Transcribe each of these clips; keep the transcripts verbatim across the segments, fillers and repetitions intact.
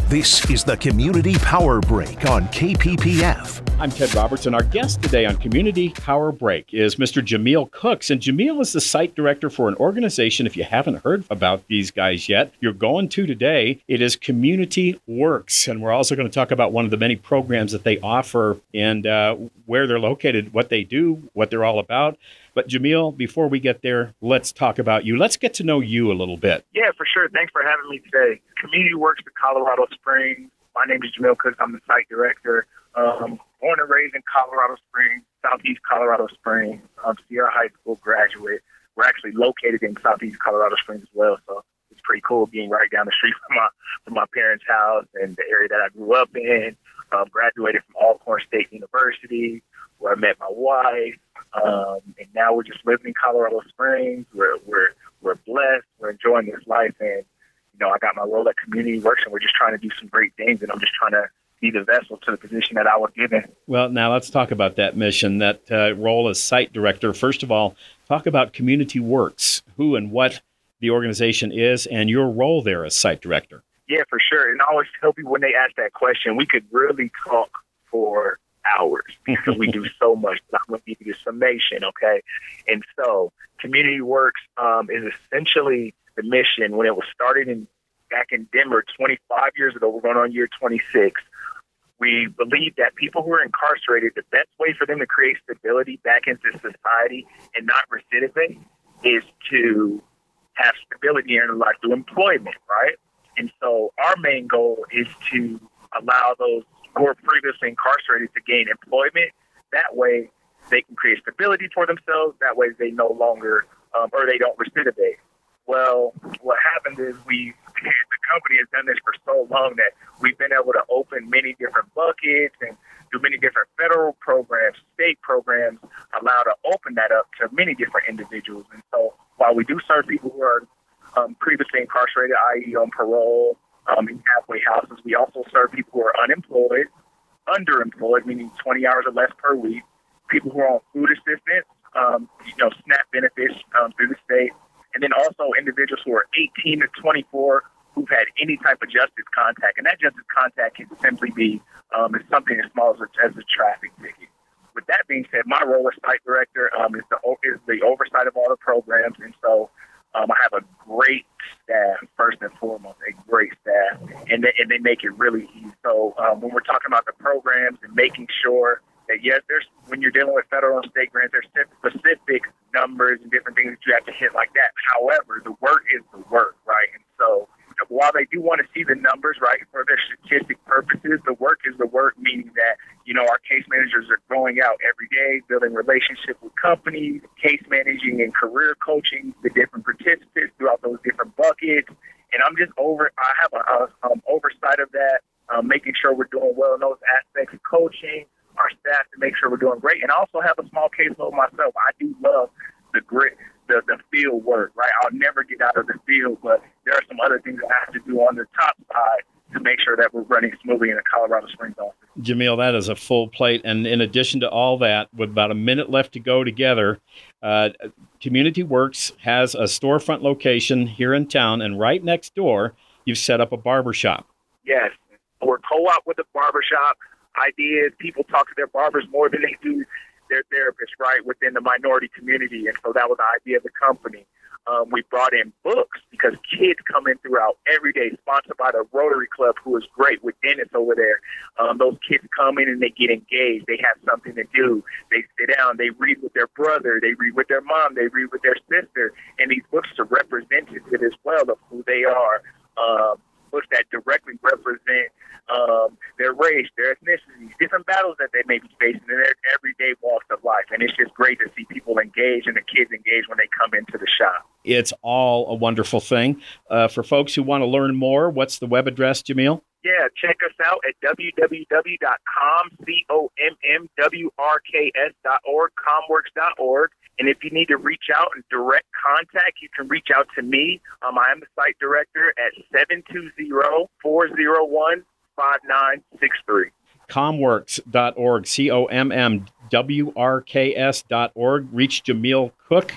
This is the Community Power Break on K P P F. I'm Ted Roberts, and our guest today on Community Power Break is Mister Jamil Cooks. And Jamil is the site director for an organization, if you haven't heard about these guys yet, you're going to today. It is Community Works. And we're also going to talk about one of the many programs that they offer and uh, where they're located, what they do, what they're all about. But Jamil, before we get there, let's talk about you. Let's get to know you a little bit. Yeah, for sure. Thanks for having me today. Community Works in Colorado Springs. My name is Jamil Cooks. I'm the site director. Um, born and raised in Colorado Springs, Southeast Colorado Springs. Um, Sierra High School graduate. We're actually located in Southeast Colorado Springs as well, so it's pretty cool being right down the street from my from my parents' house and the area that I grew up in. Um, graduated from Alcorn State University, where I met my wife. Um, and now we're just living in Colorado Springs. We're we're we're blessed. We're enjoying this life, and you know, I got my role at Community Works, and we're just trying to do some great things. And I'm just trying to be the vessel to the position that I was given. Well, now let's talk about that mission, that uh, role as site director. First of all, talk about Community Works, who and what the organization is, and your role there as site director. Yeah, for sure. And I always tell people when they ask that question, we could really talk for hours because we do so much. I'm going to give you the summation, okay? And so Community Works um, is essentially the mission when it was started in back in Denver twenty-five years ago. We're going on year twenty-six. We believe that people who are incarcerated, the best way for them to create stability back into society and not recidivate is to have stability in their life through employment, right? And so our main goal is to allow those who are previously incarcerated to gain employment. That way they can create stability for themselves. That way they no longer, um, or they don't recidivate. Well, what happens is we, the company has done this for so long that we've been able to open many different buckets and do many different federal programs, state programs, allow to open that up to many different individuals. And so while we do serve people who are um, previously incarcerated, that is on parole, um, in halfway houses, we also serve people who are unemployed, underemployed, meaning twenty hours or less per week, people who are on food assistance, um, you know, SNAP benefits um, through the state, and then also individuals who are eighteen to twenty-four who've had any type of justice contact. And that justice contact can simply be um, is something as small as a, as a traffic ticket. With that being said, my role as site director um, is, the, is the oversight of all the programs. And so um, I have a great staff, first and foremost, a great staff, and they, and they make it really easy. So um, when we're talking about the programs and making sure that, yes, there's when you're dealing with federal and state grants, there's specific numbers and different things that you have to hit like that. However, the work is the work, right? And so while they do want to see the numbers, right, for their statistic purposes, the work is the work, meaning that, you know, our case managers are going out every day, building relationships with companies, case managing and career coaching the different participants throughout those different buckets. And I'm just over, I have a, a um, oversight of that, um, making sure we're doing well in those aspects of coaching, our staff to make sure we're doing great. And I also have a small caseload myself. I do love the grit, the, the field work, right? I'll never get out of the field, but there are some other things I have to do on the top side to make sure that we're running smoothly in the Colorado Springs office. Jamil, that is a full plate. And in addition to all that, with about a minute left to go together, uh, Community Works has a storefront location here in town, and right next door, you've set up a barbershop. Yes, we're co-op with a barbershop. Idea is people talk to their barbers more than they do their therapists, right, within the minority community. And so that was the idea of the company. Um, we brought in books because kids come in throughout every day, sponsored by the Rotary Club, who is great with Dennis over there. Um, those kids come in and they get engaged. They have something to do. They sit down. They read with their brother. They read with their mom. They read with their sister. And these books are representative as well of who they are. Um, books that directly represent um, their race, their ethnicities, different battles that they may be facing in their everyday walks of life. And it's just great to see people engage and the kids engage when they come into the shop. It's all a wonderful thing. Uh, for folks who want to learn more, what's the web address, Jamil? Yeah, check us out at w w w dot com, C O M M W R K S dot org, comworks dot org. And if you need to reach out and direct contact, you can reach out to me. Um, I am the site director at seven two zero, four zero one, five nine six three. comworks dot org, C O M M W R K S dot org. Reach Jamil Cooks,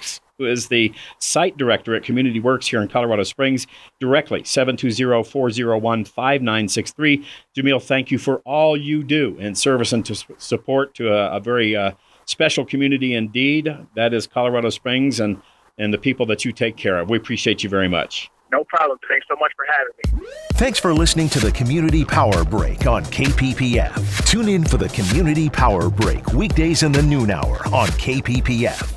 who is the site director at Community Works here in Colorado Springs, directly, seven two zero, four zero one, five nine six three. Jamil, thank you for all you do in service and to support to a, a very uh, special community indeed. That is Colorado Springs and, and the people that you take care of. We appreciate you very much. No problem. Thanks so much for having me. Thanks for listening to the Community Power Break on K P P F. Tune in for the Community Power Break weekdays in the noon hour on K P P F.